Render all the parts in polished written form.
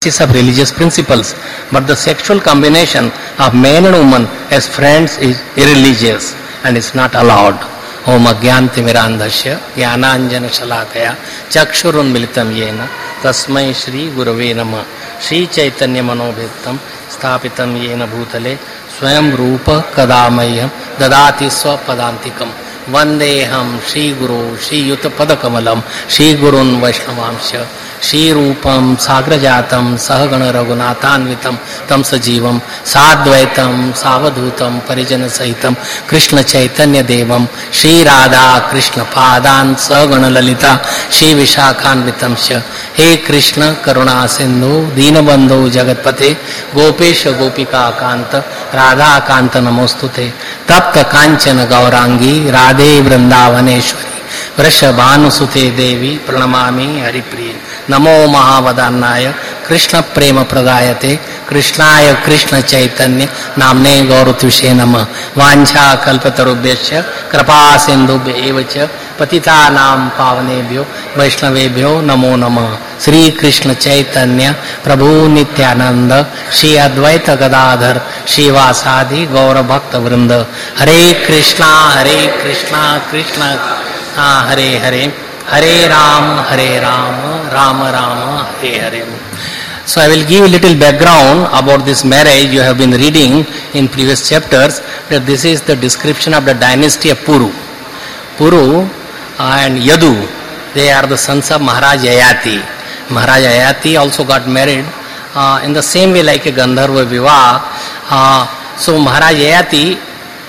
of religious principles, but the sexual combination of man and woman as friends is irreligious and is not allowed. Om Agyantimirandhasya Jnananjana Shalakaya Chakshurunmilitam Yena Tasmai Shri Gurave Namah Shri Chaitanya Manobhiktam Sthapitam Yena Bhutale Swayam Rupa Kadamayam Dadati Swapadantikam Vandeham Shri Guru Shri Yuta Padakamalam Shri Gurun Vaishnavamsya Shri Rupam Sagrajatam Sahagana Raghunathanvitam Tam Sajivam Sadvaitam Savadhutam Parijana Sahitam Krishna Chaitanya Devam Shri Radha Krishna Padan Sahagana Lalita Shri Vishakhanvitam Sya He Krishna Karuna Sindhu Deenabandhu Jagatpate Gopesha Gopika Kanta Radha Kanta Namostute Tapta Kanchana Gaurangi Radhe Vrindavaneshwari Vrishabhanusute Devi Pranamami Haripriya Namo Mahavadannaya Krishna Prema Pradayate Krishnaya Krishna Chaitanya Namne Gaurutushe Nama Vancha Kalpatarubhyasya Krapa Sindhubhya Evacha Patita Nam Pavanebhyo Vaishnavebhyo Namo Nama Sri Krishna Chaitanya Prabhu Nityananda Shri Advaita Gadadhar Shri Vasadi Gaura Bhakta Vrinda Hare Krishna Krishna Hare Hare Hare Ram, Rama Rama, Hare Hare. So I will give a little background about this marriage. You have been reading in previous chapters that this is the description of the dynasty of Puru. Puru and Yadu, they are the sons of Maharaj Yayati. Maharaj Yayati also got married in the same way like a Gandharva Vivah. So Maharaj Yayati,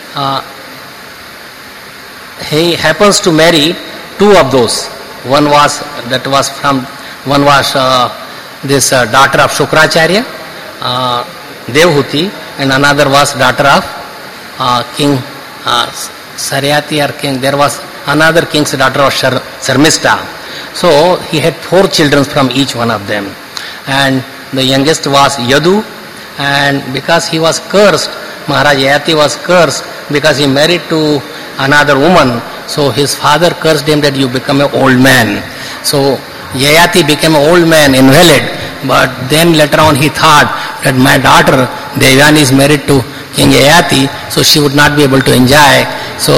he happens to marry two of those. One was this daughter of Shukracharya, Devhuti, and another was daughter of King Saryati or King. There was another king's daughter of Sharmista. So he had 4 children from each one of them, and the youngest was Yadu, and because he was cursed, Maharaj Yayati was cursed because he married to another woman. So his father cursed him that you become an old man. So Yayati became an old man, invalid. But then later on he thought that my daughter Devani is married to King Yayati, so she would not be able to enjoy.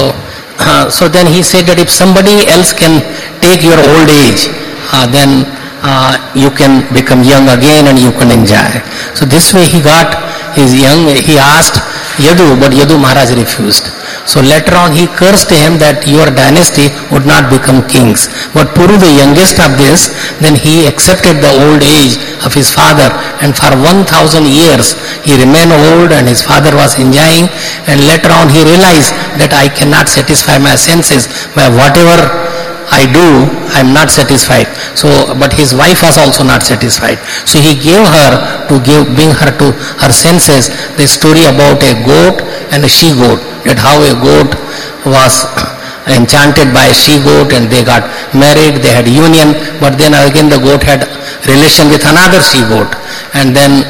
So then he said that if somebody else can take your old age, then you can become young again and you can enjoy. So this way he got his young. He asked Yadu, but Yadu Maharaj refused. So later on he cursed him that your dynasty would not become kings. But Puru, the youngest of this, then he accepted the old age of his father, and for 1000 years he remained old and his father was enjoying, and later on he realized that I cannot satisfy my senses by whatever I do, I am not satisfied. So, but his wife was also not satisfied. So he gave her to bring her to her senses the story about a goat and a she-goat, that how a goat was enchanted by a she-goat and they got married, they had union, but then again the goat had relation with another she-goat, and then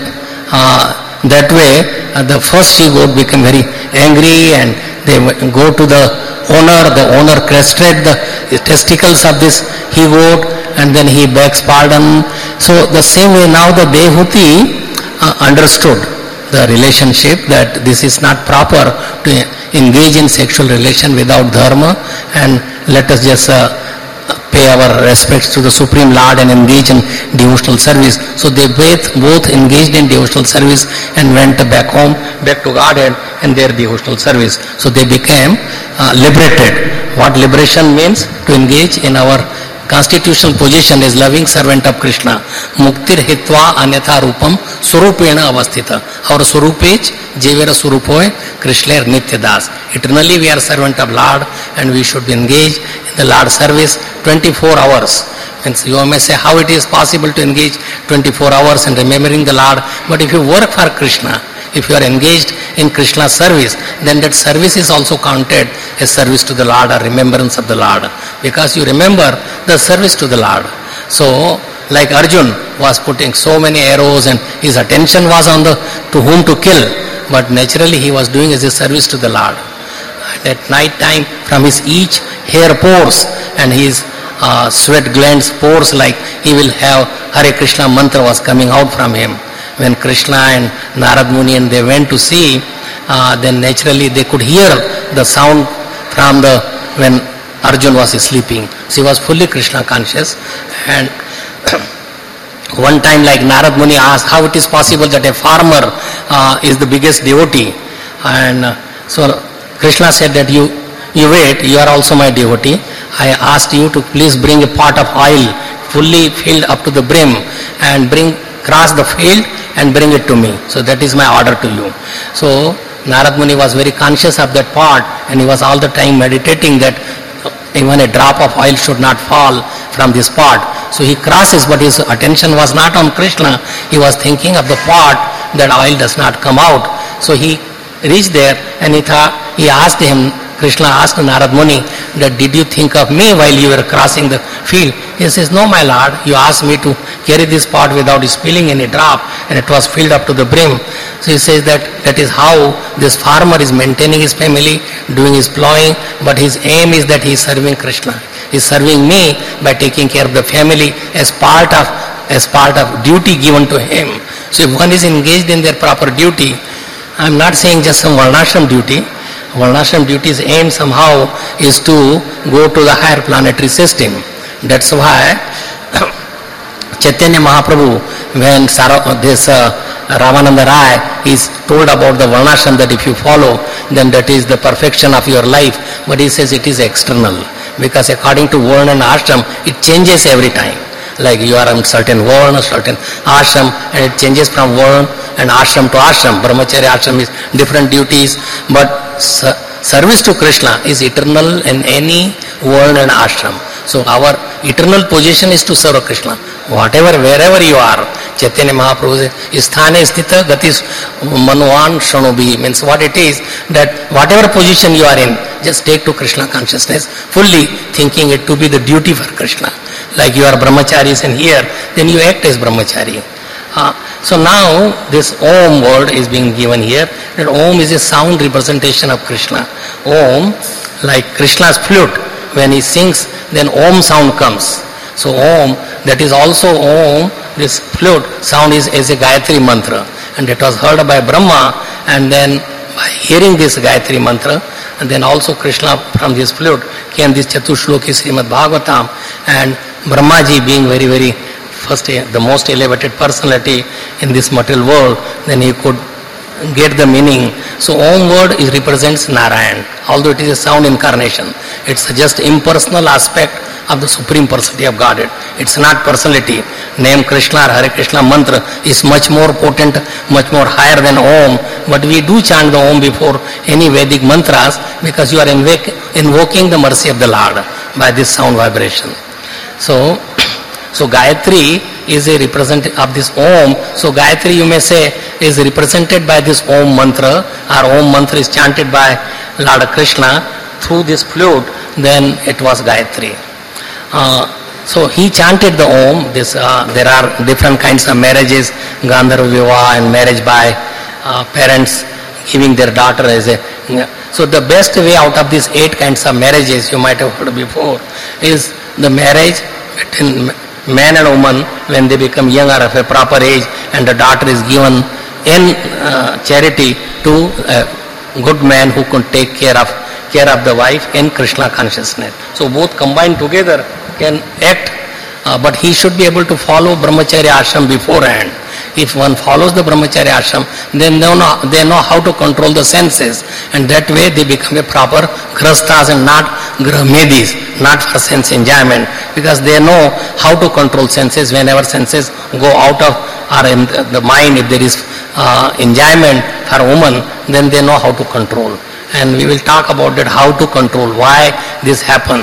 that way the first she-goat became very angry and they go to the owner castrated the testicles of this he-goat and then he begs pardon. So the same way now the Devhuti understood the relationship, that this is not proper to engage in sexual relation without dharma, and let us just pay our respects to the Supreme Lord and engage in devotional service. So they both engaged in devotional service and went back home, back to Godhead and their devotional service. So they became liberated. What liberation means? To engage in our constitutional position as loving servant of Krishna. Muktir hitva anyatha rupam surupena avasthita. Our surupage, jevera surupoy, Krishna nitya das. Eternally we are servant of Lord and we should be engaged in the Lord service 24 hours. Means you may say how it is possible to engage 24 hours in remembering the Lord, but if you work for Krishna, if you are engaged in Krishna's service, then that service is also counted as service to the Lord or remembrance of the Lord, because you remember the service to the Lord. So like Arjun was putting so many arrows and his attention was on to whom to kill, but naturally he was doing as a service to the Lord. And at night time from his each hair pores and his sweat glands, pores, like he will have Hare Krishna mantra was coming out from him. When Krishna and Narad Muni and they went to see, then naturally they could hear the sound from the when Arjun was sleeping. So he was fully Krishna conscious. And one time, like Narad Muni asked how it is possible that a farmer is the biggest devotee, and so Krishna said that you wait, you are also my devotee. I asked you to please bring a pot of oil fully filled up to the brim and cross the field and bring it to me. So that is my order to you. So Narad Muni was very conscious of that pot, and he was all the time meditating that even a drop of oil should not fall from this pot. So he crosses, but his attention was not on Krishna. He was thinking of the pot that oil does not come out. So he reached there and he asked him, Krishna asked Narad Muni that did you think of me while you were crossing the field? He says, no my lord, you asked me to carry this pot without spilling any drop, and it was filled up to the brim. So he says that is how this farmer is maintaining his family, doing his plowing, but his aim is that he is serving Krishna. He is serving me by taking care of the family as part of duty given to him. So if one is engaged in their proper duty, I am not saying just some Varnashram duty. Varnashram duty's aim somehow is to go to the higher planetary system. That's why Chaitanya Mahaprabhu, when Ramananda Rai is told about the Varnashram, that if you follow, then that is the perfection of your life. But he says it is external, because according to Varna and Ashram, it changes every time. Like you are in certain Varna, certain Ashram, and it changes from Varna and Ashram to Ashram. Brahmacharya Ashram is different duties, but service to Krishna is eternal in any Varna and Ashram. So our eternal position is to serve Krishna. Wherever you are, Chaitanya Mahaprabhu says, Sthane sthita gatis manuan shanobi, means what it is, that whatever position you are in, just take to Krishna consciousness, fully thinking it to be the duty for Krishna. Like you are brahmacharis in here, then you act as brahmachari. So now this Om word is being given here, that Om is a sound representation of Krishna. Om, like Krishna's flute, when he sings, then Om sound comes. So Om, that is also Om, this flute sound is as a Gayatri mantra, and it was heard by Brahma, and then by hearing this Gayatri mantra, and then also Krishna from this flute came this Chatushloki Srimad Bhagavatam, and Brahmaji being very, very first, the most elevated personality in this material world, then he could get the meaning. So Om word represents Narayan, although it is a sound incarnation. It's just impersonal aspect of the Supreme Personality of Godhead. It's not personality. Name Krishna or Hare Krishna mantra is much more potent, much more higher than Om, but we do chant the Om before any Vedic mantras, because you are invoking the mercy of the Lord by this sound vibration. So Gayatri is a representative of this Om. So Gayatri, you may say, is represented by this Om mantra, or Om mantra is chanted by Lord Krishna through this flute, then it was Gayatri. So he chanted the Om. There are different kinds of marriages, Gandharva Vivaha and marriage by parents giving their daughter as a... So the best way out of these 8 kinds of marriages, you might have heard before, is the marriage between man and woman when they become young or of a proper age, and the daughter is given in charity to a good man who can take care of the wife in Krishna consciousness. So both combined together can act, but he should be able to follow Brahmacharya ashram beforehand. If one follows the Brahmacharya ashram, then they know how to control the senses, and that way they become a proper grahasthas and not grahmedis, not for sense enjoyment, because they know how to control senses. Whenever senses go out of or in the mind, if there is enjoyment for woman, then they know how to control. And we will talk about that, how to control, why this happens.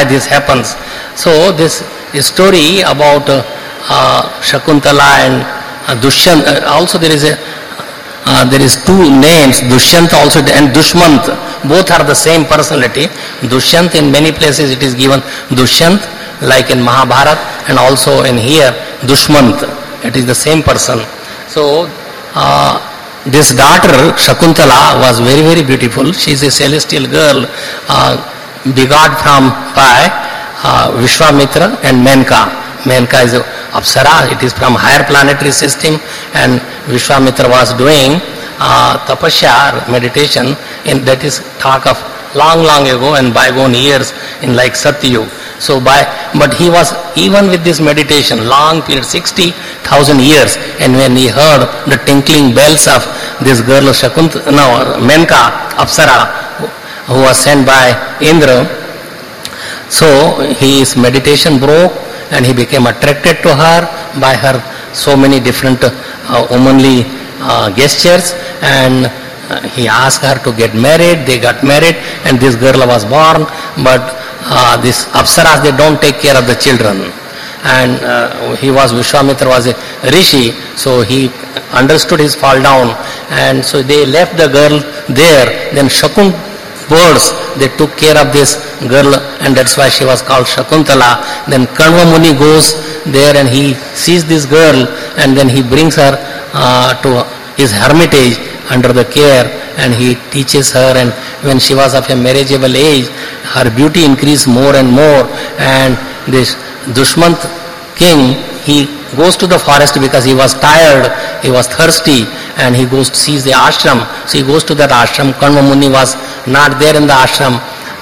So this story about Shakuntala and Dushyant, also there is 2 names, Dushyant also and Dushmant, both are the same personality. Dushyant, in many places it is given Dushyant, like in Mahabharata, and also in here Dushmant, it is the same person. So this daughter Shakuntala was very, very beautiful. She is a celestial girl, begot from by Vishwamitra and Menka. Menka is Apsara, it is from higher planetary system, and Vishwamitra was doing tapasya, meditation, in that is talk of long ago and bygone years in like Satyug. But he was, even with this meditation, long period, 60,000 years, and when he heard the tinkling bells of this girl Menka, Apsara, who was sent by Indra, so his meditation broke and he became attracted to her by her so many different womanly gestures, and he asked her to get married. They got married and this girl was born, but this Apsaras, they don't take care of the children. And Vishwamitra was a rishi, so he understood his fall down, and so they left the girl there. Then Shakun birds, they took care of this girl, and that's why she was called Shakuntala. Then Kanva Muni goes there and he sees this girl, and then he brings her to his hermitage under the care, and he teaches her, and when she was of a marriageable age, her beauty increased more and more, and this Dushmant king, he goes to the forest because he was tired, he was thirsty, and he goes to see the ashram. So he goes to that ashram. Kanva Muni was not there in the ashram.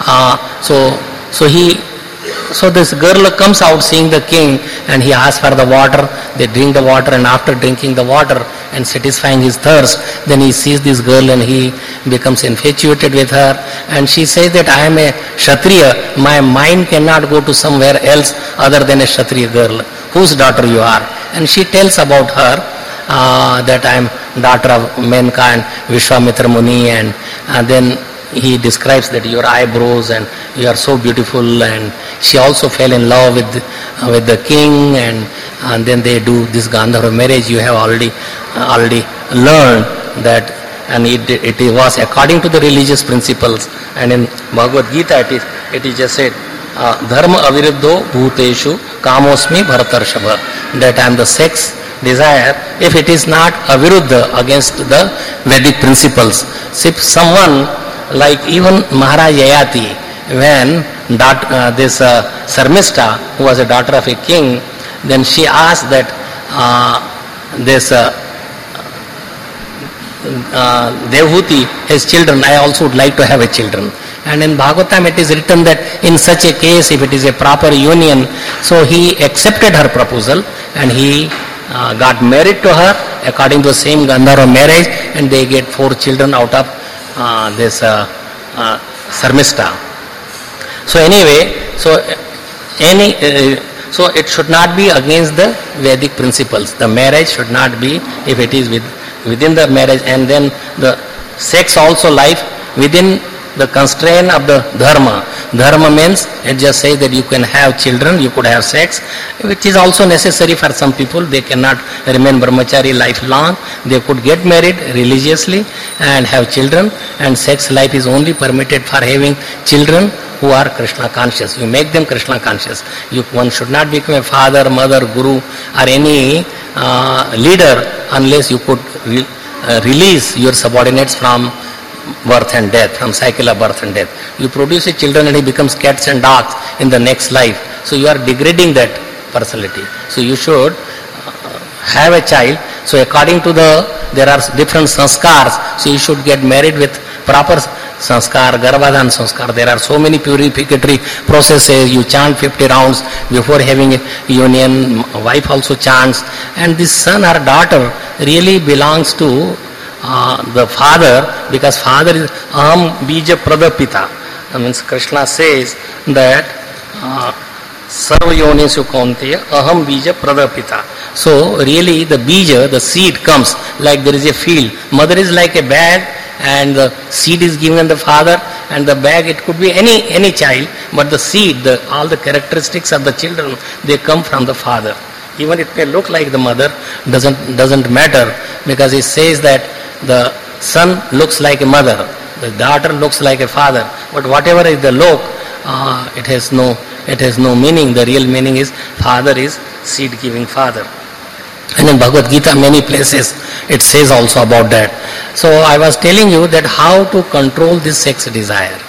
So this girl comes out seeing the king, and he asks for the water. They drink the water, and after drinking the water and satisfying his thirst, then he sees this girl and he becomes infatuated with her. And she says that I am a Kshatriya, my mind cannot go to somewhere else other than a Kshatriya girl. Whose daughter you are? And she tells about her that I am daughter of Menka and Vishwamitra Muni, and then he describes that your eyebrows and you are so beautiful, and she also fell in love with the king, and then they do this Gandharva marriage. You have already learned that, and it was according to the religious principles. And in Bhagavad Gita it is just said, Dharma aviruddho bhuteshu kamosmi bharatarshava, that I am the sex desire if it is not aviruddha, against the Vedic principles. So if someone like even Maharaj Yayati, when this Sarmista, who was a daughter of a king, then she asked that this Devhuti, his children, I also would like to have a children. And in Bhagavatam it is written that in such a case, if it is a proper union, so he accepted her proposal and he got married to her according to the same Gandharva marriage, and they get 4 children out of this Sarmista. So anyway, so it should not be against the Vedic principles. The marriage should not be, if it is within the marriage, and then the sex also life within the constraint of the dharma. Dharma means it just says that you can have children, you could have sex, which is also necessary for some people. They cannot remain brahmachari lifelong. They could get married religiously and have children, and sex life is only permitted for having children who are Krishna conscious. You make them Krishna conscious. One should not become a father, mother, guru or any leader unless you could release your subordinates from birth and death, from cycle of birth and death. You produce a children and he becomes cats and dogs in the next life. So you are degrading that personality. So you should have a child. So according to there are different sanskars. So you should get married with proper sanskar, garbhadhan sanskar. There are so many purificatory processes. You chant 50 rounds before having a union. Wife also chants. And this son or daughter really belongs to the father, because father is aham bija pradapita. That means Krishna says that sarva yonishu kaunteya aham bija pradapita. So really the bija, the seed comes like there is a field. Mother is like a bag and the seed is given the father, and the bag, it could be any child, but the seed, all the characteristics of the children, they come from the father. Even it may look like the mother, doesn't matter, because it says that the son looks like a mother, the daughter looks like a father, but whatever is the look, it has no meaning. The real meaning is father is seed giving father. And in Bhagavad Gita many places it says also about that. So I was telling you that how to control this sex desire.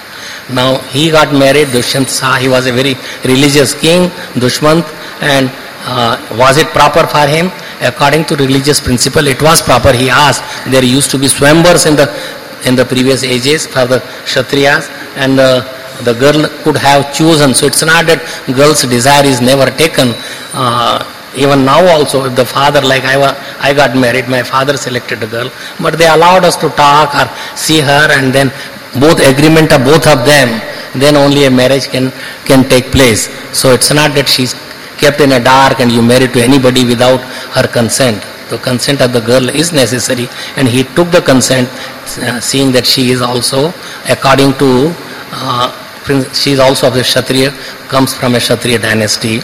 Now he got married, Dushyant saw he was a very religious king, Dushmant, and was it proper for him? According to religious principle, it was proper. He asked. There used to be swambars in the previous ages for the Kshatriyas, and the girl could have chosen. So it's not that girl's desire is never taken. Even now also, if the father, like I got married, my father selected a girl, but they allowed us to talk or see her, and then both agreement of both of them, then only a marriage can take place. So it's not that she's kept in a dark and you marry to anybody without her consent. The consent of the girl is necessary, and he took the consent, seeing that she is also, according to, she is also of the Kshatriya, comes from a Kshatriya dynasty.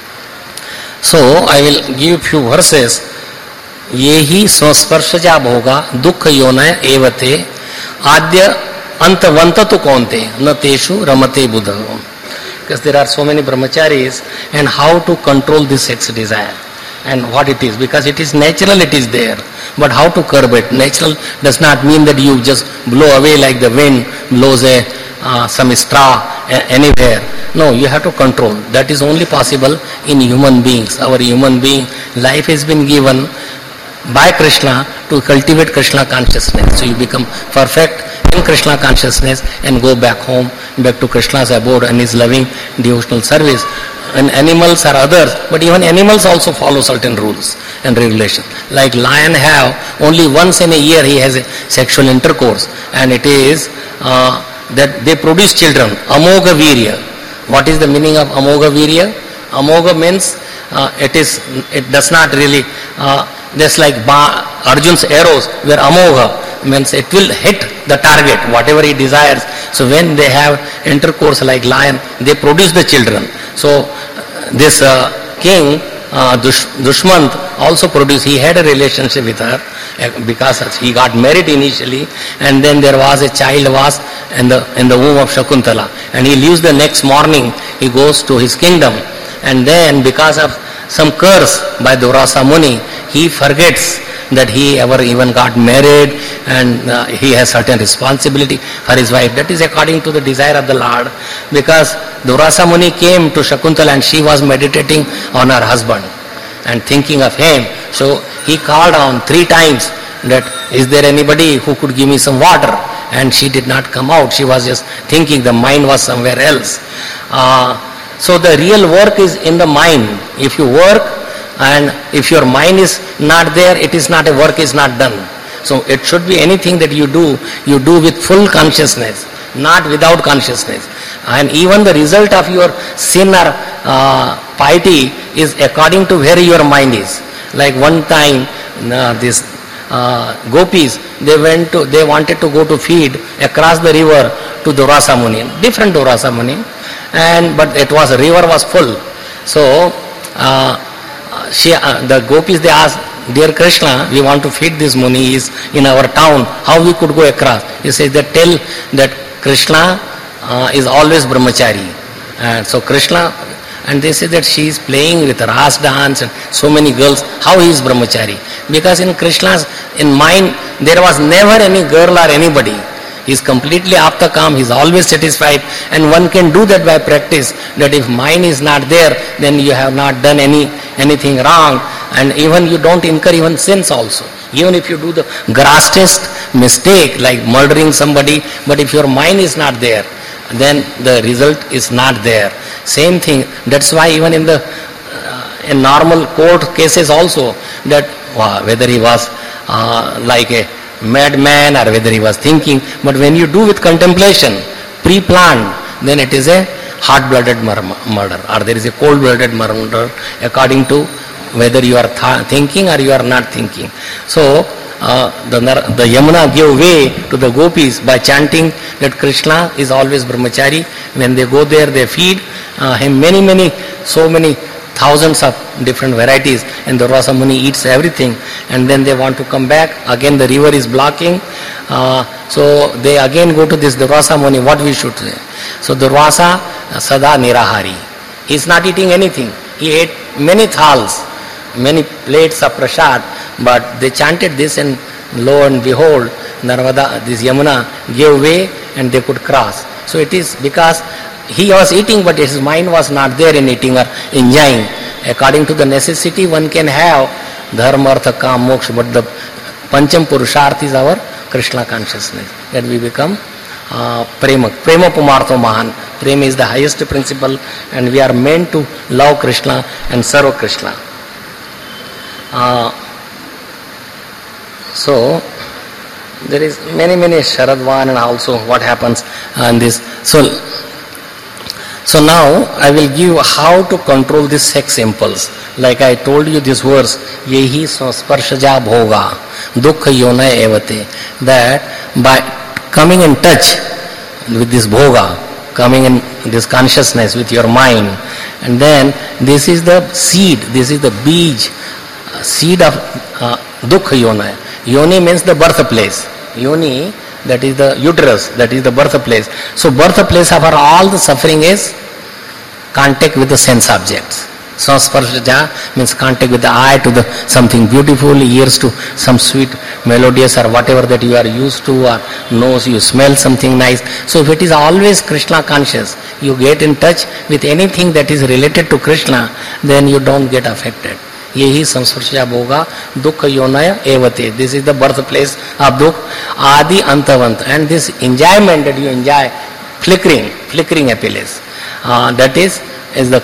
So I will give few verses. ये ही संस्पर्शजा भोगा दुख योनय एवते आद्य अंतवंत तो कौनते न तेषु रमते बुध. Because there are so many brahmacharis, and how to control this sex desire and what it is, because it is natural, it is there, but how to curb it. Natural does not mean that you just blow away like the wind blows some straw anywhere. No, you have to control. That is only possible in human beings. Our human being life has been given by Krishna to cultivate Krishna consciousness. So you become perfect in Krishna consciousness and go back home, back to Krishna's abode and his loving devotional service. And animals are others, but even animals also follow certain rules and regulations. Like lion have only once in a year he has a sexual intercourse, and it is that they produce children. Amogha virya. What is the meaning of amogha virya? Amogha means it does not really, just like Arjun's arrows were amogha, means it will hit the target, whatever he desires. So when they have intercourse like lion, they produce the children. So this king, Dushmant, also produced, he had a relationship with her because he got married initially, and then there was a child was in the womb of Shakuntala, and he leaves the next morning, he goes to his kingdom, and then because of some curse by Durvasa Muni, he forgets that he ever even got married, and he has certain responsibility for his wife. That is according to the desire of the Lord, because Durvasa Muni came to Shakuntala and she was meditating on her husband and thinking of him. So he called on 3 times that, is there anybody who could give me some water? And she did not come out. She was just thinking, the mind was somewhere else. So the real work is in the mind. If you work and if your mind is not there, it is not a work, is not done. So it should be anything that you do with full consciousness, not without consciousness. And even the result of your sin or piety is according to where your mind is. Like one time, this gopis, they wanted to go to feed across the river to Durvasa Muni, different Durvasa Muni, but the river was full. So the gopis, they asked, dear Krishna, we want to feed this Muni, he is in our town, how we could go across? He says that tell that Krishna is always brahmachari. So Krishna, and they say that she is playing with ras dance and so many girls, how he is brahmachari? Because in Krishna's, in mind, there was never any girl or anybody. He is completely apta kam, he is always satisfied, and one can do that by practice, that if mind is not there, then you have not done anything wrong, and even you don't incur even sins also. Even if you do the grossest mistake like murdering somebody, but if your mind is not there, then the result is not there. Same thing, that's why even in normal court cases also, that whether he was like a madman or whether he was thinking, but when you do with contemplation, pre-planned, then it is a hot-blooded murder, or there is a cold-blooded murder according to whether you are thinking or you are not thinking. So the Yamuna gave way to the gopis by chanting that Krishna is always brahmachari. When they go there, they feed him so many thousands of different varieties, and the Durvasa Muni eats everything, and then they want to come back. Again the river is blocking, so they again go to this Durvasa Muni, what we should say. So Durvasa sada nirahari, he is not eating anything. He ate many thals, many plates of prasad, but they chanted this, and lo and behold, Narvada, this Yamuna gave way and they could cross. So it is because he was eating, but his mind was not there in eating or enjoying. According to the necessity, one can have dharma, artha, kam, moksha, but the pancham purusharth is our Krishna consciousness, that we become prema. Prema pumartho mahan. Prema is the highest principle, and we are meant to love Krishna and serve Krishna. So there is many Sharadvan, and also what happens in this. So now I will give how to control this sex impulse. Like I told you this verse, yehi sparshaja bhoga dukha yona evate, that by coming in touch with this bhoga, coming in this consciousness with your mind, and then this is the seed, this is the beej, seed of dukha yona. Yoni means the birthplace. Yoni, that is the uterus, that is the birthplace. So birthplace of all the suffering is contact with the sense objects. Sansparshaja means contact with the eye to the something beautiful, ears to some sweet melodious or whatever that you are used to, or nose you smell something nice. So if it is always Krishna conscious, you get in touch with anything that is related to Krishna, then you don't get affected. Yehi samsparshaja bhoga dukha yonaya evate. This is the birthplace of dukh, adi antavant. And this enjoyment that you enjoy, flickering happiness, that is the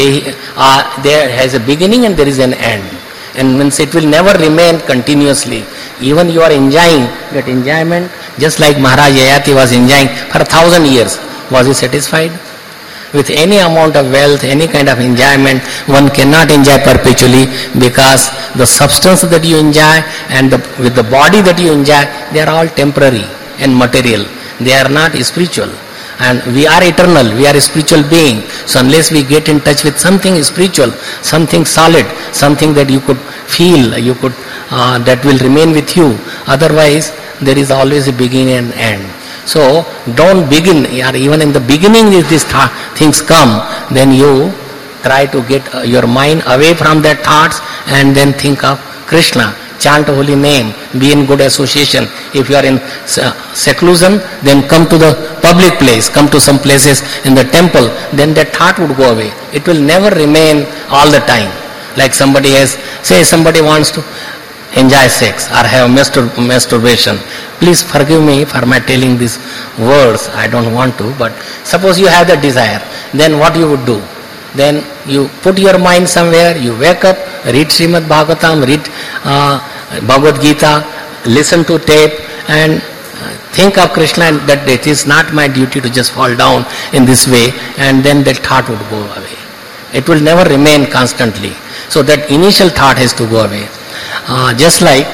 there has a beginning and there is an end, and means it will never remain continuously. Even you are enjoying that enjoyment, just like Maharaj Yayati was enjoying for 1,000 years. Was he satisfied? With any amount of wealth, any kind of enjoyment, one cannot enjoy perpetually, because the substance that you enjoy and with the body that you enjoy, they are all temporary and material. They are not spiritual. And we are eternal, we are a spiritual being. So unless we get in touch with something spiritual, something solid, something that you could feel, that will remain with you, otherwise there is always a beginning and end. So don't begin, or even in the beginning if these things come, then you try to get your mind away from that thoughts and then think of Krishna. Chant holy name, be in good association. If you are in seclusion, then come to the public place, come to some places in the temple, then that thought would go away. It will never remain all the time. Like somebody wants to enjoy sex or have masturbation. Please forgive me for my telling these words, I don't want to, but suppose you have that desire, then what you would do? Then you put your mind somewhere, you wake up, read Srimad Bhagavatam, read Bhagavad Gita, listen to tape, and think of Krishna, and that it is not my duty to just fall down in this way, and then that thought would go away. It will never remain constantly. So that initial thought has to go away. Just like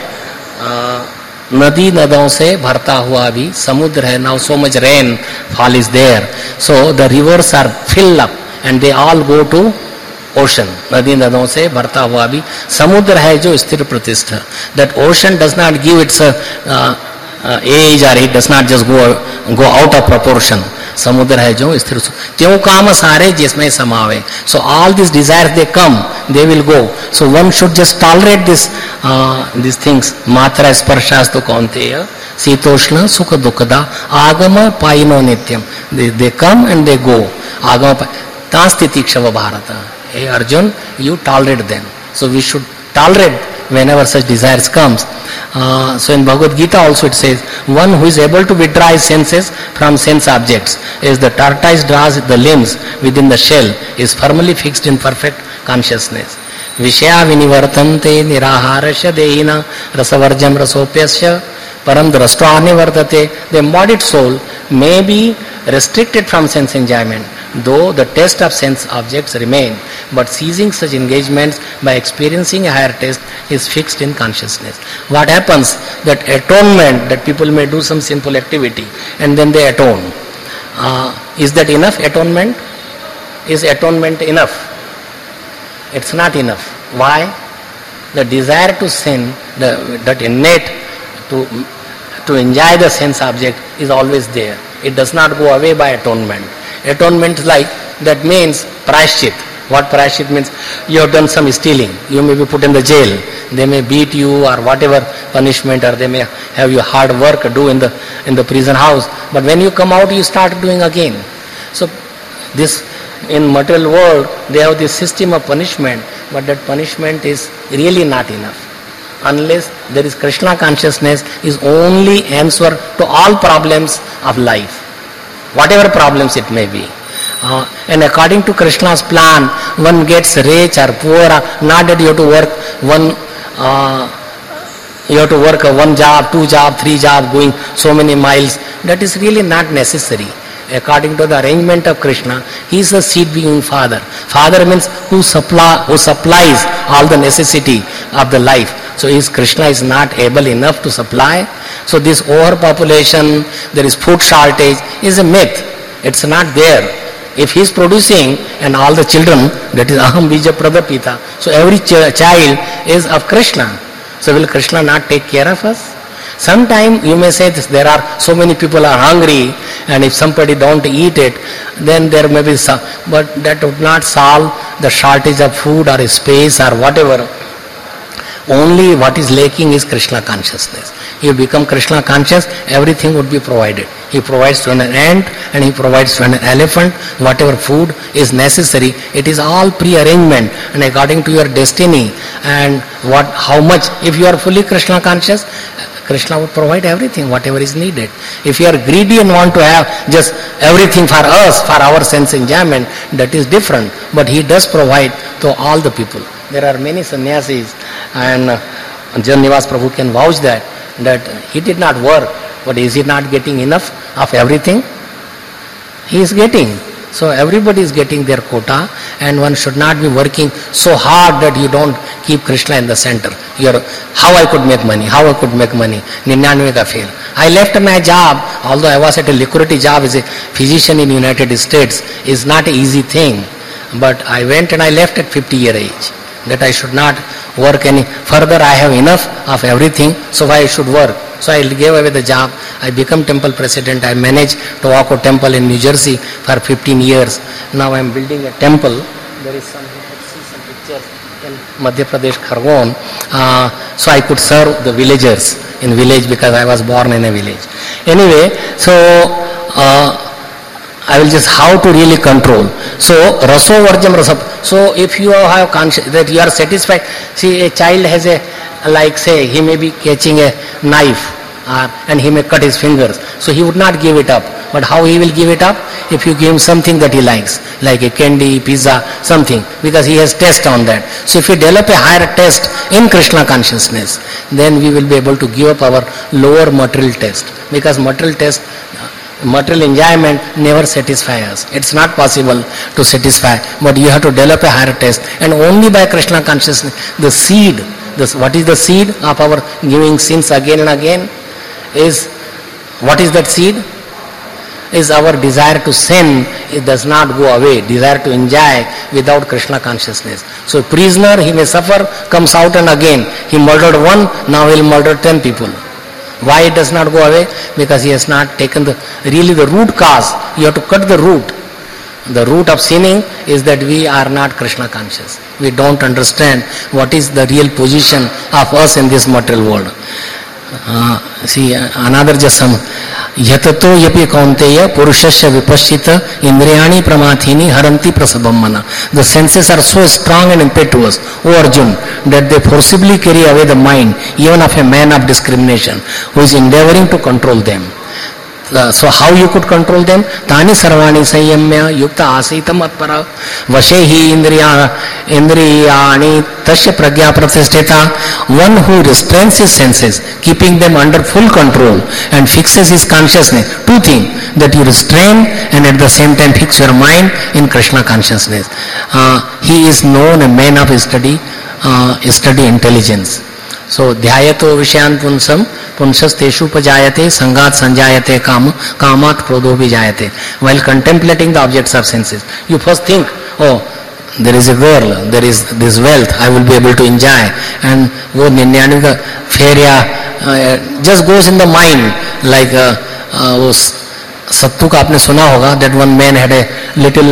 नदी नदों से भरता हुआ भी समुद्र है, now so much rain fall is there, so the rivers are filled up and they all go to ocean. नदी नदों से भरता हुआ भी समुद्र है जो स्थिर प्रतिष्ठ. That ocean does not give its age, or it does not just go out of proportion. समुद्र है जो स्थिर, त्यों काम सारे जिसमें समावे. So all these desires, they come, they will go. So one should just tolerate these things. मात्रा स्पर्शास्तु कौन्तेय शीतोष्ण सुख दुखदा आगम पायिनो नित्यम. They come and they go. आगम तास्थिति क्षव Bharat. Hey Arjun, you tolerate them. So we should tolerate whenever such desires comes. So in Bhagavad Gita also it says, one who is able to withdraw his senses from sense objects, as the tortoise draws the limbs within the shell, is firmly fixed in perfect consciousness. Vishaya vinivartante niraharasya deina rasavarjam rasopyasya param drastra nivartate. The embodied soul may be restricted from sense enjoyment, though the taste of sense objects remain, but ceasing such engagements by experiencing a higher taste is fixed in consciousness. What happens, that atonement, that people may do some sinful activity and then they atone. Is that enough, atonement? Is atonement enough? It's not enough. Why? The desire to sin, that innate to enjoy the sense object is always there. It does not go away by atonement. Atonement like, that means prashchit. What prayashit means? You have done some stealing. You may be put in the jail. They may beat you or whatever punishment, or they may have you hard work do in the prison house. But when you come out, you start doing again. So this, in material world, they have this system of punishment, but that punishment is really not enough. Unless there is Krishna consciousness, is only answer to all problems of life, whatever problems it may be. And according to Krishna's plan, one gets rich or poor, not that you have to work one job, 2 jobs, 3 jobs, going so many miles. That is really not necessary. According to the arrangement of Krishna, he is the seed-being father. Father means who supplies all the necessity of the life. So is Krishna is not able enough to supply? So this overpopulation, there is food shortage, is a myth. It's not there. If he is producing and all the children, that is aham bija pradapita. So every child is of Krishna. So will Krishna not take care of us? Sometime you may say this, there are so many people are hungry, and if somebody don't eat it, then there may be some, but that would not solve the shortage of food or space or whatever. Only what is lacking is Krishna consciousness. You become Krishna conscious, everything would be provided. He provides to an ant and he provides to an elephant whatever food is necessary. It is all pre-arrangement and according to your destiny and how much. If you are fully Krishna conscious, Krishna would provide everything, whatever is needed. If you are greedy and want to have just everything for us, for our sense enjoyment, that is different. But he does provide to all the people. There are many sannyasis, and Janivas Prabhu can vouch that he did not work, but is he not getting enough of everything? He is getting. So everybody is getting their quota, and one should not be working so hard that you don't keep Krishna in the center. How I could make money, 99 ka fail. I left my job, although I was at a lucrative job as a physician in United States, is not an easy thing. But I went and I left at 50-year age. That I should not work any further. I have enough of everything, so why I should work? So I gave away the job. I became temple president. I managed Tobacco Temple in New Jersey for 15 years. Now I am building a temple. There is some pictures in Madhya Pradesh, Khargone. So I could serve the villagers in village because I was born in a village. Anyway, so I will just how to really control. So raso varjam rasap. So if you have conscious that you are satisfied, see a child has a, like say he may be catching a knife and he may cut his fingers. So he would not give it up. But how he will give it up? If you give him something that he likes, like a candy, pizza, something, because he has taste on that. So if we develop a higher taste in Krishna consciousness, then we will be able to give up our lower material taste. Because material taste, material enjoyment never satisfies us. It's not possible to satisfy, but you have to develop a higher taste. And only by Krishna consciousness, the seed, what is the seed of our giving sins again and again? Is, what is that seed? Is our desire to sin. It does not go away. Desire to enjoy without Krishna consciousness. So a prisoner, he may suffer, comes out and again. He murdered one, now he will murder 10 people. Why it does not go away? Because he has not taken the root cause. You have to cut the root. The root of sinning is that we are not Krishna conscious. We don't understand what is the real position of us in this material world. See, another just some yatato yapi kaunteya purushasya vipashita indriyani pramathini haranti prasabam mana. The senses are so strong and impetuous, O Arjun, that they forcibly carry away the mind even of a man of discrimination who is endeavoring to control them. So how you could control them? Tani sarvani sanyamya yukta asitam atpara vashehi indriyani tasya pragya pratisthita. One who restrains his senses, keeping them under full control and fixes his consciousness. Two things, that you restrain and at the same time fix your mind in Krishna consciousness. He is known a man of study intelligence. So dhyayato vishayan punsam punsas teshu pajayate sangat sanjayate kamat krodho vijayate. While contemplating the objects of senses, you first think, oh, there is a girl, there is this wealth, I will be able to enjoy, and wo 99 ka फेरिया just goes in the mind. Like वो सत्तू का आपने सुना होगा, that one man had a little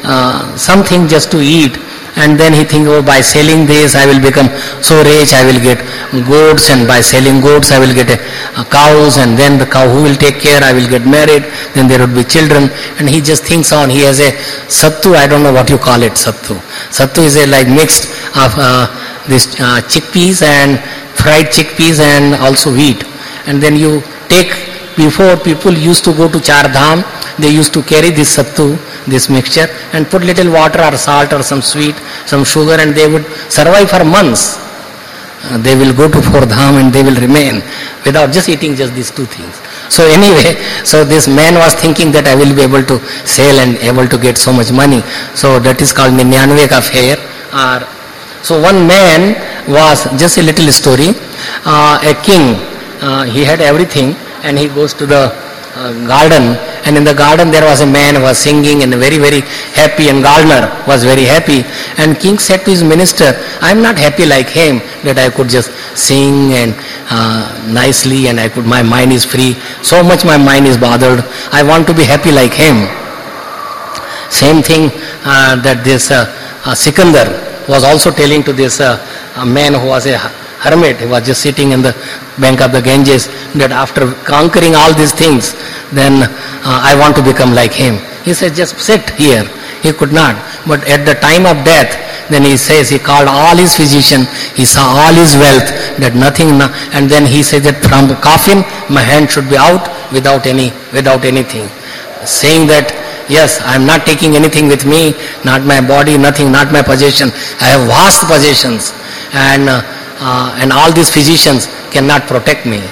something just to eat. And then he thinks, oh, by selling this I will become so rich, I will get goats, and by selling goats I will get cows, and then the cow who will take care, I will get married, then there would be children. And he just thinks on, he has a sattu, I don't know what you call it, sattu. Sattu is a like mixed of this chickpeas and fried chickpeas and also wheat. And then you take, before people used to go to Char Dham, they used to carry this sattu, this mixture, and put little water or salt or some sweet, some sugar, and they would survive for months. They will go to 4 Dham and they will remain without just eating just these two things. So anyway, so this man was thinking that I will be able to sell and able to get so much money. So that is called Ninyanve ka fair. So one man was, just a little story, a king, he had everything, and he goes to the garden, and in the garden there was a man who was singing and very, very happy, and gardener was very happy. And king said to his minister, I am not happy like him, that I could just sing and nicely, and I could, my mind is free, so much my mind is bothered, I want to be happy like him. Same thing that this Sikandar was also telling to this man who was a hermit, he was just sitting in the bank of the Ganges, that after conquering all these things, then I want to become like him. He said, just sit here. He could not. But at the time of death, then he says, he called all his physicians, he saw all his wealth, that nothing, and then he said that from the coffin, my hand should be out without anything. Saying that, yes, I am not taking anything with me, not my body, nothing, not my possession. I have vast possessions, and all these physicians cannot protect me.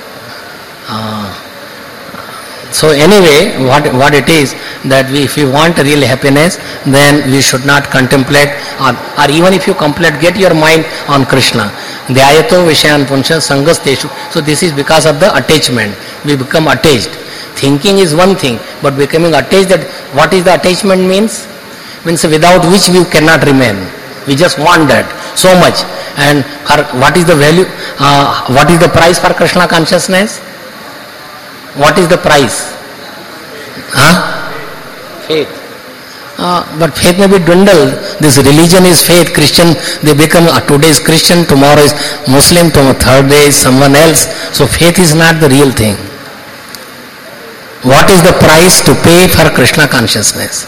So anyway, what it is, that if we want real happiness, then we should not contemplate, or even if you contemplate, get your mind on Krishna. Dhyayato vishayan punsha sangasteshu. So this is because of the attachment. We become attached. Thinking is one thing, but becoming attached, that what is the attachment means? Means without which we cannot remain. We just want that so much. And what is the value, what is the price for Krishna consciousness? What is the price? Faith. But faith may be dwindled. This religion is faith. Christian, they become, today is Christian, tomorrow is Muslim, tomorrow third day is someone else. So faith is not the real thing. What is the price to pay for Krishna consciousness?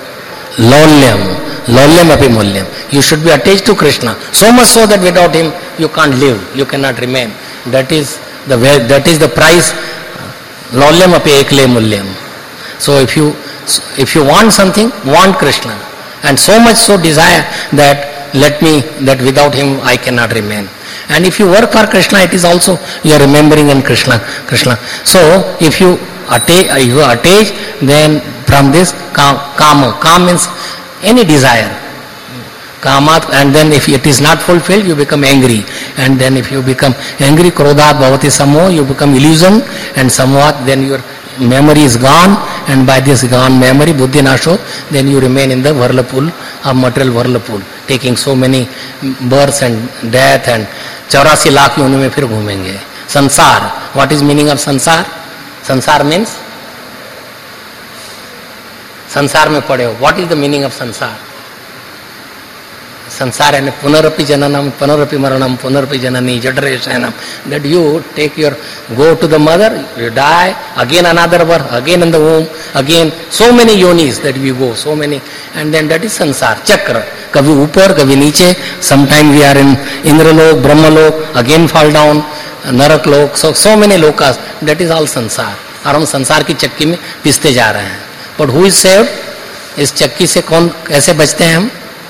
Laulyam api mulyam. You should be attached to Krishna, so much so that without him you can't live, you cannot remain. That is the price. Laulyam api ekle mulyam. So if you want something, want Krishna, and so much so desire that that without him I cannot remain. And if you work for Krishna, it is also you are remembering in Krishna. So if you attach, then from this kama means any desire, kamat, and then if it is not fulfilled, you become angry, and then if you become angry, krodhat bhavati samo, you become illusion, and samvat, then your memory is gone, and by this gone memory, buddhi nasho, then you remain in the whirlpool of material whirlpool, taking so many births and death, and 84 lakh योनि में फिर घूमेंगे. Sansar, what is meaning of sansar? Sansar means, संसार में पड़े हो. What is the meaning of संसार? संसार है पुनरपि जननम, पुनरपि मरणम, पुनरपि जननी, जठरे शयनम. That you take your, go to the mother, you die, again another birth, again in the womb, again so many yonis that we go, so many, and then that is sansar, chakra. कभी ऊपर, कभी नीचे. Sometime we are in Indralok, Brahmalok, again fall down, नरक लोक, so many lokas. That is all संसार. और हम संसार की चक्की में पिसते जा रहे हैं. But who is saved? इस चक्की से कौन, कैसे बचते हैं हम?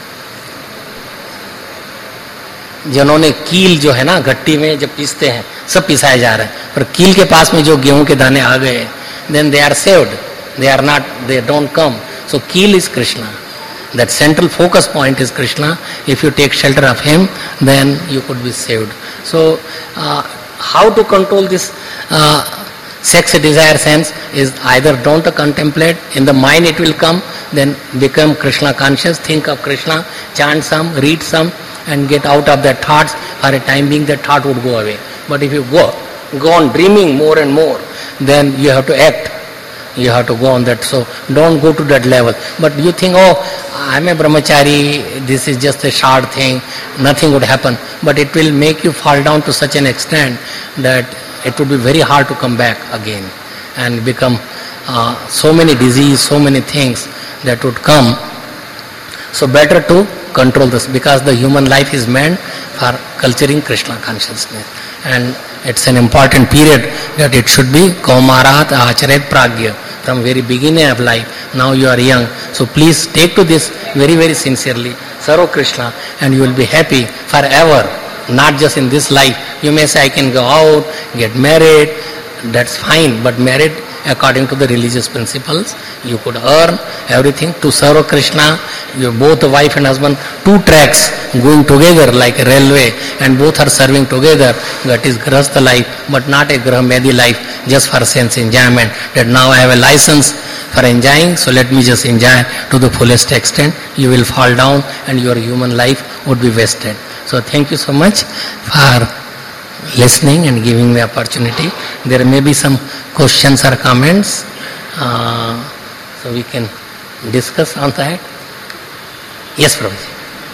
जिन्होंने कील जो है ना घट्टी में जब पीसते हैं, सब पिसाए जा रहे हैं, पर कील के पास में जो गेहूं के दाने आ गए, then they are saved. They are not, they don't come. So कील is Krishna. That central focus point is Krishna. If you take shelter of him, then you could be saved. So how to control this sex desire sense is either don't contemplate, in the mind it will come, then become Krishna conscious, think of Krishna, chant some, read some, and get out of that thoughts. For a time being that thought would go away. But if you go on dreaming more and more, then you have to act. you have to go on that. So don't go to that level. But you think, oh, I'm a brahmachari, this is just a short thing, nothing would happen. But it will make you fall down to such an extent that it would be very hard to come back again and become so many disease, so many things that would come. So better to control this, because the human life is meant for culturing Krishna consciousness. And it's an important period that it should be Kaumarat Acharet Pragya, from very beginning of life. Now you are young, so please take to this very, very sincerely. Serve Krishna and you will be happy forever, not just in this life. You may say, I can go out, get married, that's fine, but married according to the religious principles. You could earn everything to serve Krishna. You both wife and husband, two tracks going together like a railway, and both are serving together. That is Grahastha life, but not a Grahamedi life just for sense enjoyment. That now I have a license for enjoying, so let me just enjoy to the fullest extent. You will fall down and your human life would be wasted. So thank you so much for listening and giving me opportunity. There may be some questions or comments, so we can discuss on that. Yes, Prabhuji.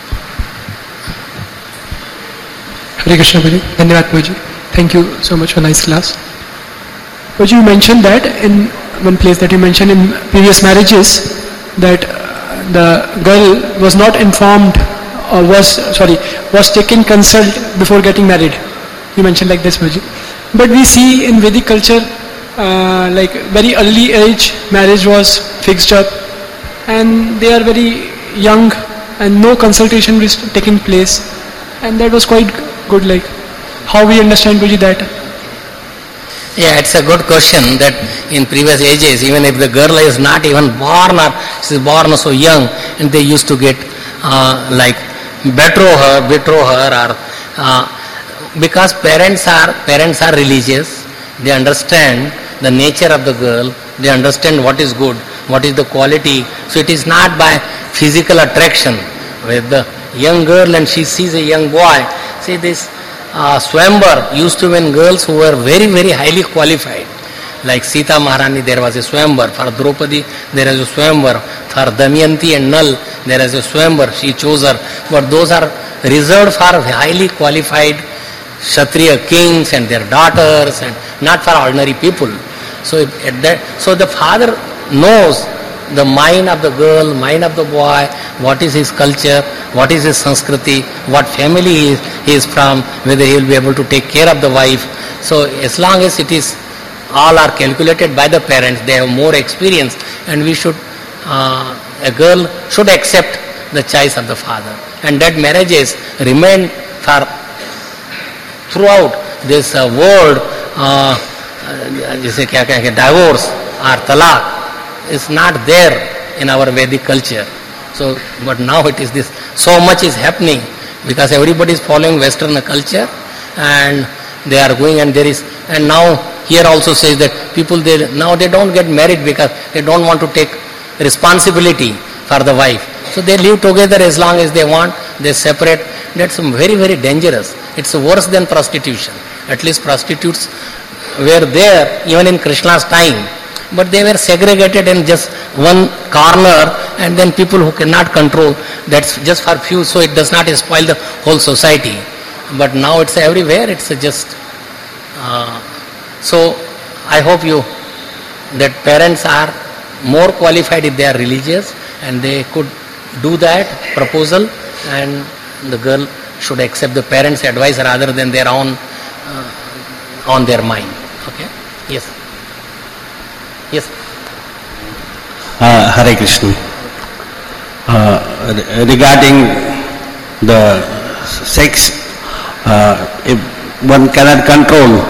Hare Krishna, Prabhuji. Dhanyavad, Prabhuji. Thank you so much for nice class. Prabhuji, you mentioned that in one place that you mentioned in previous marriages that the girl was not informed or was taken consult before getting married. You mentioned like this, Prabhuji. But we see in Vedic culture, like very early age, marriage was fixed up, and they are very young, and no consultation was taking place, and that was quite good. Like, how we understand, Prabhuji, that? Yeah, it's a good question that in previous ages, even if the girl is not even born or she is born so young, and they used to get like betroth her or because parents are religious, they understand the nature of the girl, they understand what is good, what is the quality. So it is not by physical attraction. With the young girl and she sees a young boy, see this Swayamvar used to win girls who were very, very highly qualified. Like Sita Maharani, there was a Swayamvar. For Draupadi, there is a Swayamvar. For Damayanti and Nal, there is a Swayamvar. She chose her. But those are reserved for highly qualified Kshatriya kings and their daughters, and not for ordinary people. So the father knows the mind of the girl, mind of the boy, what is his culture, what is his Sanskriti, what family he is from, whether he will be able to take care of the wife. So as long as it is all are calculated by the parents, they have more experience, and we should, a girl should accept the choice of the father. And that marriages remain for throughout this world, जिसे क्या कहेंगे, divorce or talaq is not there in our Vedic culture. So, but now it is this, so much is happening because everybody is following Western culture and they are going, and there is, and now here also says that people now they don't get married because they don't want to take responsibility for the wife. So they live together as long as they want, they separate. That's very, very dangerous. It's worse than prostitution. At least prostitutes were there even in Krishna's time, but they were segregated in just one corner, and then people who cannot control, that's just for few, so it does not spoil the whole society. But now it's everywhere, it's just so I hope that parents are more qualified if they are religious, and they could do that proposal, and the girl should accept the parents' advice rather than their own on their mind. Okay? Yes. Yes. Hare Krishna. Regarding the sex, if one cannot control,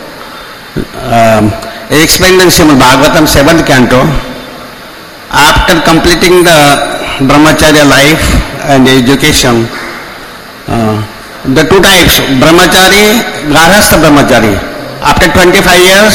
it explained in Srimad Bhagavatam 7th canto, after completing the brahmacharya life and education, the two types, brahmachari, garhastha brahmachari. After 25 years,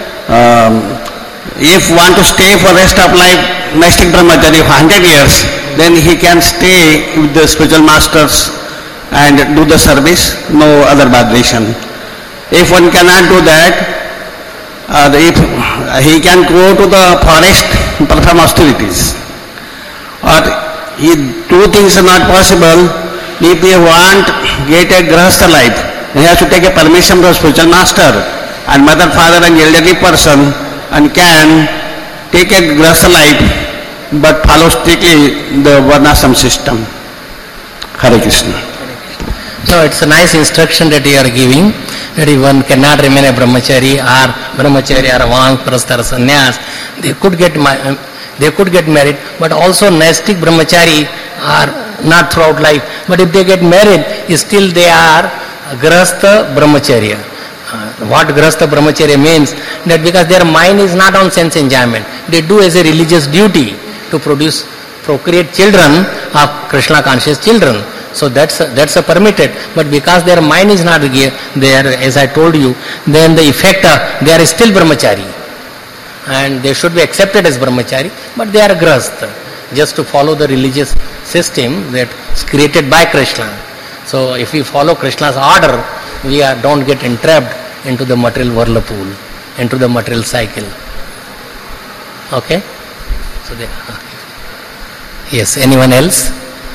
if want to stay for rest of life, mystic brahmachari for 100 years, then he can stay with the spiritual masters and do the service, no other vibration. If one cannot do that, if he can go to the forest, perform austerities. Or if two things are not possible, if he want get a grahastha life, he has to take a permission from spiritual master and mother, father and elderly person, and can take a grahastha life but follow strictly the varnashram system. Hare Krishna. So it's a nice instruction that you are giving, that if one cannot remain a brahmachari or vanprastha or sannyas, they could get married, but also nastic brahmachari are not throughout life. But if they get married, still they are grahastha brahmacharya. What grahastha brahmacharya means, that because their mind is not on sense enjoyment, they do as a religious duty to procreate children of Krishna conscious children. So that's a permitted, but because their mind is not there, as I told you, then the effect they are still brahmachari, and they should be accepted as brahmachari, but they are grahastha, just to follow the religious system that's created by Krishna. So if we follow Krishna's order, we don't get entrapped into the material whirlpool, into the material cycle. Okay? So yes, anyone else?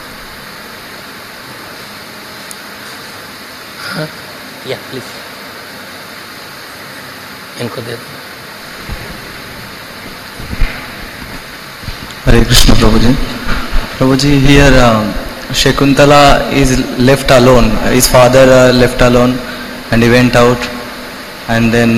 Yeah, please. इनको दे दो. Hare Krishna, Prabhuji. Prabhuji, here Shakuntala is left alone. His father left alone, and he went out, and then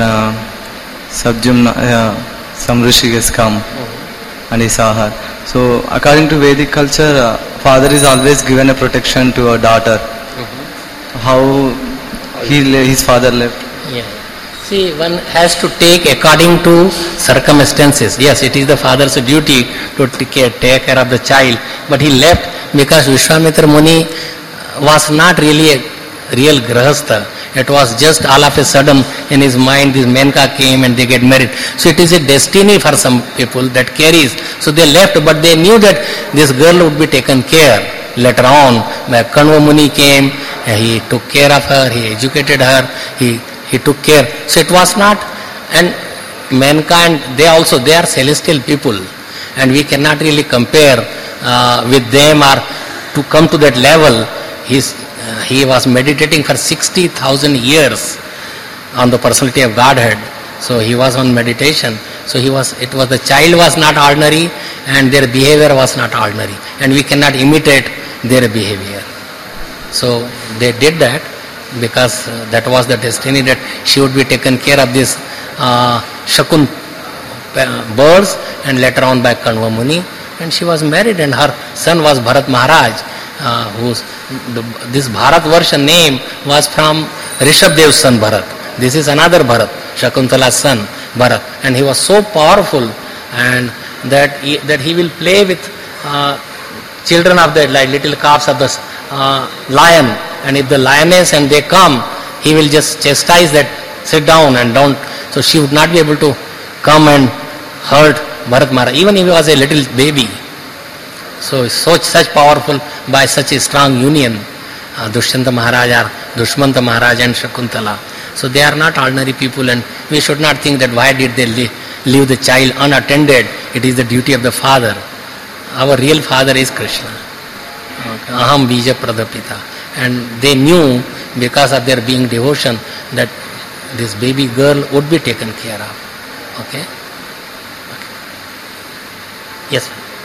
some rishi has come, and he saw her. So, according to Vedic culture, father is always given a protection to a daughter. How his father left? Yeah. See, one has to take according to circumstances. Yes, it is the father's duty to take care of the child, but he left because Vishwamitra Muni was not really a real grahastha. It was just all of a sudden in his mind this Menka came and they get married. So it is a destiny for some people that carries. So they left, but they knew that this girl would be taken care later on. Kanva Muni came, he took care of her, he educated her, he took care. So it was not, and mankind, they are celestial people, and we cannot really compare with them or to come to that level. He was meditating for 60,000 years on the personality of Godhead. So he was on meditation. So the child was not ordinary, and their behavior was not ordinary, and we cannot imitate their behavior. So they did that because that was the destiny, that she would be taken care of this Shakun birds, and later on by Kanva Muni, and she was married, and her son was Bharat Maharaj, this Bharat Varsha name was from Rishabdev's son Bharat. This is another Bharat, Shakuntala's son Bharat, and he was so powerful, and that he will play with children of the little calves of the lion, and if the lioness and they come, he will just chastise that, sit down and don't. So she would not be able to come and hurt Bharat Maharaj, even if he was a little baby. So such powerful, by such a strong union, Dushyanta Maharaj or Dushmanta Maharaj and Shakuntala. So they are not ordinary people, and we should not think that why did they leave the child unattended. It is the duty of the father. Our real father is Krishna. Aham bija pradapita. And they knew, because of their being devotion, that this baby girl would be taken care of. Okay? Yes.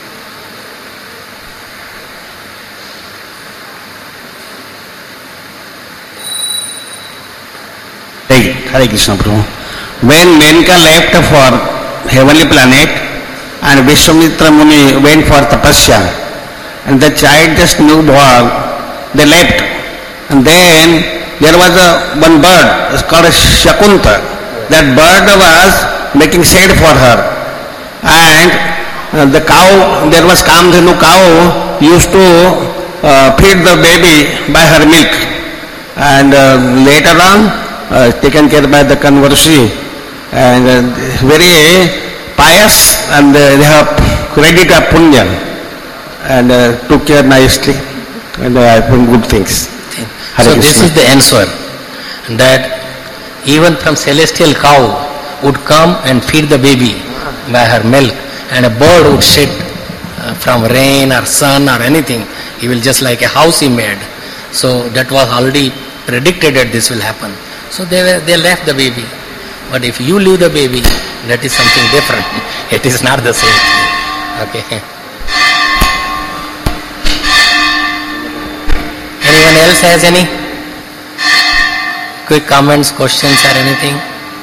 Hare Krishna, Prabhu. When Menka left for heavenly planet and Vishwamitra Muni went for tapasya, and the child just newborn, they left. And then there was one bird called Shakunta. That bird was making shade for her. And the cow, there was Kamdhenu cow, used to feed the baby by her milk. And later on, taken care by the Kanvarshi, and very pious, and they have credit of punya, and took care nicely, and I think good things. So this is the answer, that even from celestial cow, would come and feed the baby by her milk, and a bird would sit from rain or sun or anything. He will just like a house he made. So that was already predicted that this will happen. So they left the baby. But if you leave the baby, that is something different. It is not the same thing. Okay. Anyone else has any quick comments, questions or anything?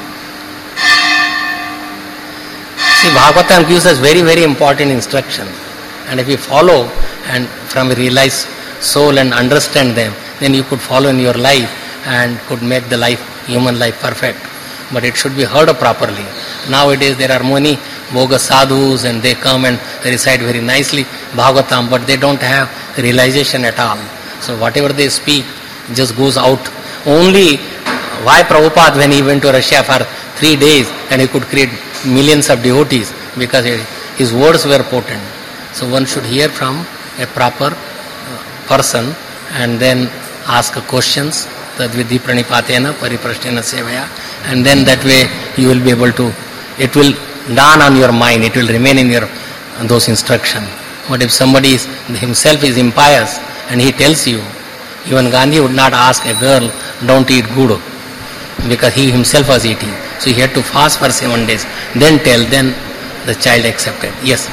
See, Bhagavatam gives us very, very important instruction. And if you follow and from a realized soul and understand them, then you could follow in your life and could make the life, human life perfect. But it should be heard properly. Nowadays there are many bogus sadhus and they come and they recite very nicely Bhagavatam, but they don't have realization at all. So whatever they speak just goes out. Only why Prabhupada, when he went to Russia for 3 days and he could create millions of devotees, because his words were potent. So one should hear from a proper person and then ask questions. Tadvidhi pranipatena pariprasthena sevaya, and then that way you will be able to, it will dawn on your mind, it will remain in your those instructions. But if somebody himself is impious and he tells you, even Gandhi would not ask a girl, don't eat good, because he himself was eating. So he had to fast for 7 days, then tell, then the child accepted. Yes.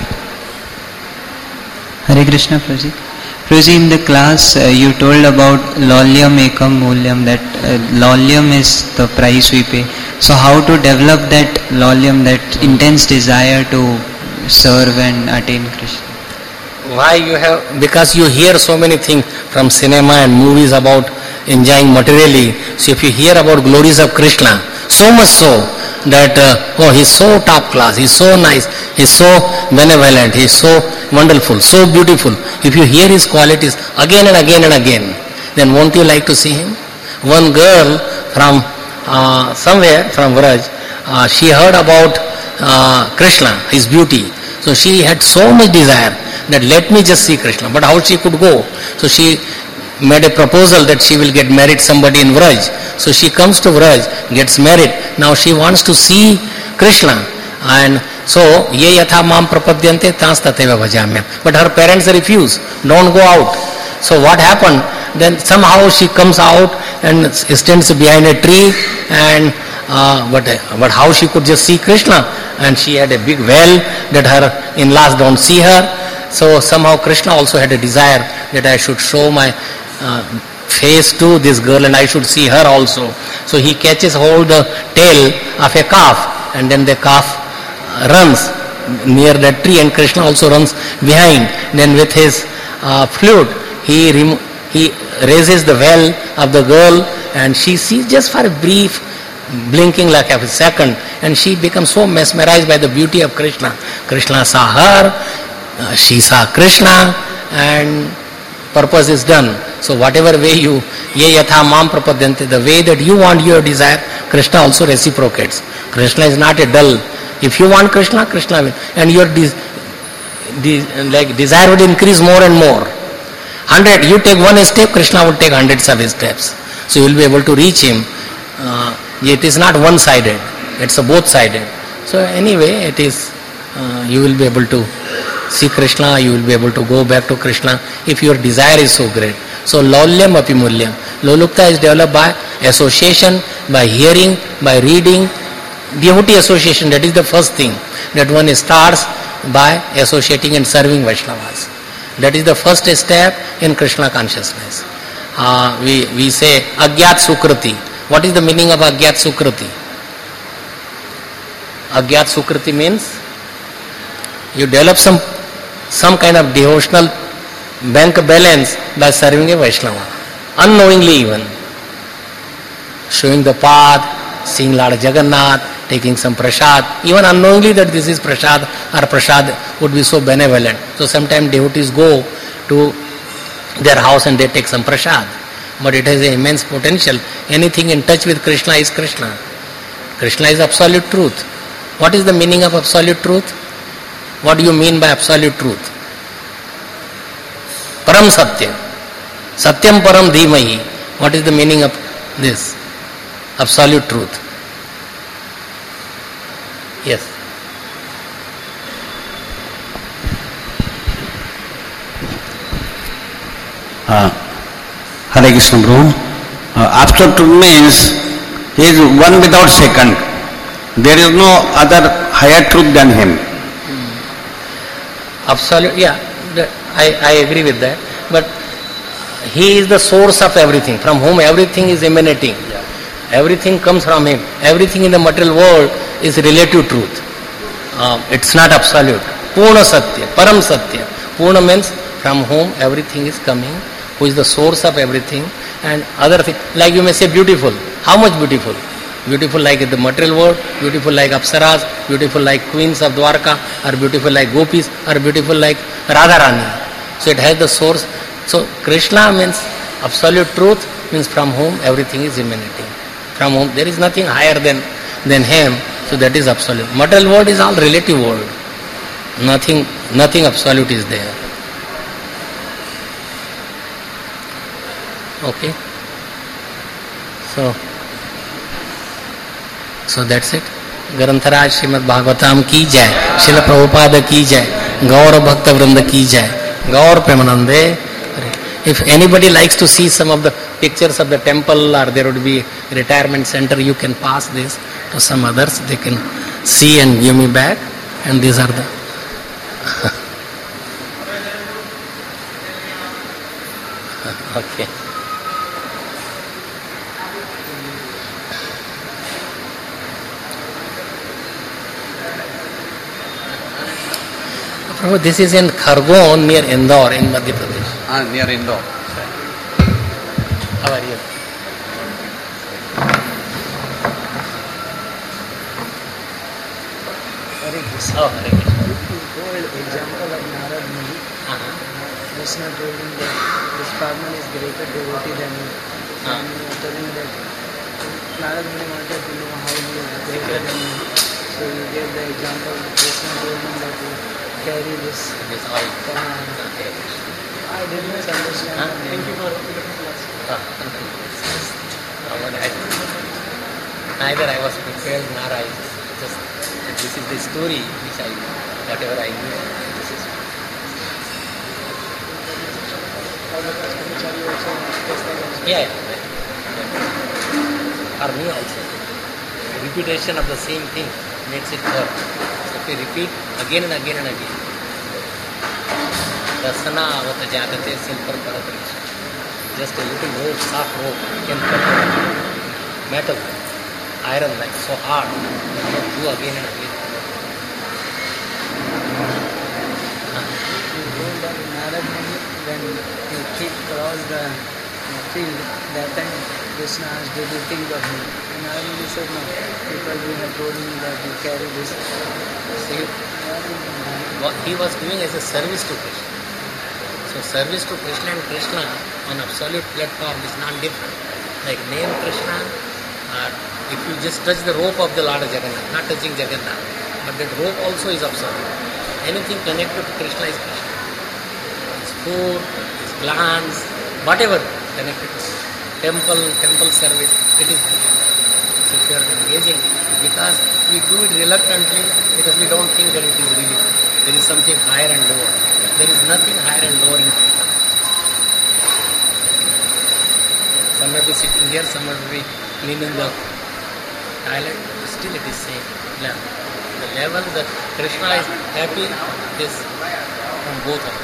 Hare Krishna, Prabhuji. Prabhuji, in the class you told about lolyam ekam mulyam, that lolyam is the price we pay. So how to develop that lolyam, that intense desire to serve and attain Krishna? Why you have? Because you hear so many things from cinema and movies about enjoying materially. So if you hear about glories of Krishna, so much so that he's so top class, he's so nice, he's so benevolent, he's so wonderful, so beautiful. If you hear his qualities again and again and again, then won't you like to see him? One girl from somewhere from Vraj, she heard about Krishna, his beauty. So she had so much desire that let me just see Krishna. But how she could go? So she made a proposal that she will get married somebody in Vraj. So she comes to Vraj, gets married. Now she wants to see Krishna. And so, ye yatha mam prapadyante tas tateva bhajamyam. But her parents refuse. Don't go out. So what happened? Then somehow she comes out and stands behind a tree, and but how she could just see Krishna? And she had a big well that her in-laws don't see her. So somehow Krishna also had a desire that I should show my face to this girl and I should see her also. So he catches hold the tail of a calf, and then the calf runs near that tree, and Krishna also runs behind. Then with his flute he raises the veil of the girl, and she sees just for a brief blinking like a second, and she becomes so mesmerized by the beauty of Krishna. Krishna saw her, she saw Krishna, and purpose is done. So whatever way you, ye yatha mam prapadyante, the way that you want your desire, Krishna also reciprocates. Krishna is not a dull. If you want Krishna, Krishna will. And your desire would increase more and more. 100, you take one step, Krishna would take hundreds of steps. So you will be able to reach him. It is not one-sided, it's a both-sided. So anyway, it is, you will be able to see Krishna, you will be able to go back to Krishna if your desire is so great. So lolyam api mulyam. Lolupta is developed by association, by hearing, by reading. Devotee association, that is the first thing, that one starts by associating and serving Vaishnavas. That is the first step in Krishna consciousness. We say Agyat Sukriti. What is the meaning of Agyat Sukriti? Agyat Sukriti means you develop some kind of devotional bank balance by serving a Vaishnava, unknowingly even. Showing the path, seeing Lord Jagannath, taking some prasad, even unknowingly that this is prasad or prasad would be so benevolent. So sometimes devotees go to their house and they take some prasad. But it has an immense potential. Anything in touch with Krishna is Krishna. Krishna is absolute truth. What is the meaning of absolute truth? What do you mean by absolute truth? Param Satya. Satyam Param Dhimahi. What is the meaning of this? Absolute truth. Yes. Hare Krishna Prabhu. Absolute truth means he is one without second. There is no other higher truth than him. Absolute, yeah, I agree with that. But he is the source of everything, from whom everything is emanating. Everything comes from him. Everything in the material world is relative truth. It's not absolute. Purna Satya, Param Satya. Purna means from whom everything is coming, who is the source of everything, and other things. Like you may say beautiful. How much beautiful? Beautiful like the material world, beautiful like Apsaras, beautiful like queens of Dwarka, or beautiful like gopis, or beautiful like Radharani. So it has the source. So Krishna means absolute truth, means from whom everything is emanating. From whom there is nothing higher than him, so that is absolute. Material world is all relative world. Nothing absolute is there. Okay? So that's it. ग्रंथराज Shrimad Bhagavatam की जय, श्रील प्रभुपाद की जय, गौर भक्त वृंद की जय, गौर प्रेमानंदे. If anybody likes to see some of the pictures of the temple, or there would be retirement center, you can pass this to some others. They can see and give me back. And these are the okay. Prabhu, this is in Khargon near Indore in Madhya Pradesh. Near Indore. How are you? Hare Krishna. Oh, Hare Krishna. You told example of Narad Muni. Krishna told him that this farmer is greater devotee than you. And you are telling that Narad Muni wanted to know how he is greater than you. So you gave the example. Krishna told him that you carry this. This oil. I did not understand. Thank you for neither I was prepared nor I just this is the story which whatever I knew. This is yeah. For me also. Repetition of the same thing makes it work. So if we repeat again and again and again. Rasana avata jagate simple paratrisha. Just a little rope, soft rope can cut metal, iron like so hard. You cannot do again and again. You told that Narad Muni when he kicked across the field, that time Krishna asked, did you think of me? And Narad Muni said, no, because you have told me that you carry this. See, what he was doing as a service to Krishna. So service to Krishna and Krishna on absolute platform is not different. Like name Krishna, if you just touch the rope of the Lord Jagannath, not touching Jagannath, but that rope also is absolute. Anything connected to Krishna is Krishna. His food, his glance, whatever connected to temple service, it is Krishna. So if you are engaging, because we do it reluctantly, because we don't think that it is really. There is something higher and lower. There is nothing higher and lower in Krishna. Some may be sitting here, some may be cleaning the toilet, still it is same level. The level that Krishna is happy is from both of them.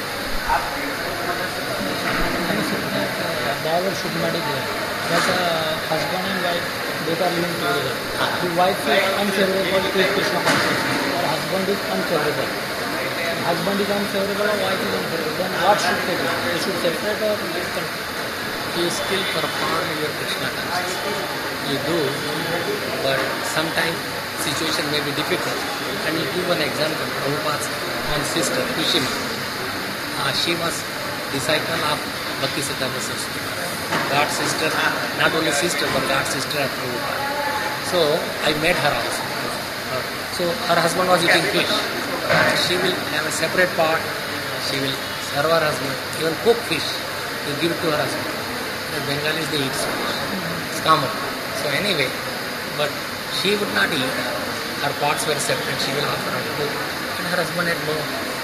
Divorce should not be there. But husband and wife, both are living together. The wife is unfavorable to Krishna consciousness, or husband is unfavorable. Husband is unfavorable or wife is unfavorable. Then what should they do? They should separate or You still perform your Krishna consciousness. You do, but sometimes situation may be difficult. And you give an example. Prabhupada's one sister, Kushima. She was disciple of Bhaktisiddhanta Saraswati. God's sister, not only sister, but God's sister of Prabhupada. So I met her also. So her husband was eating fish. She will have a separate pot. She will serve her husband. Even cook fish, you give it to her husband. The Bengalis, they eat so much. It's common. So anyway, but she would not eat. her pots were separate. She will offer her food. And her husband had no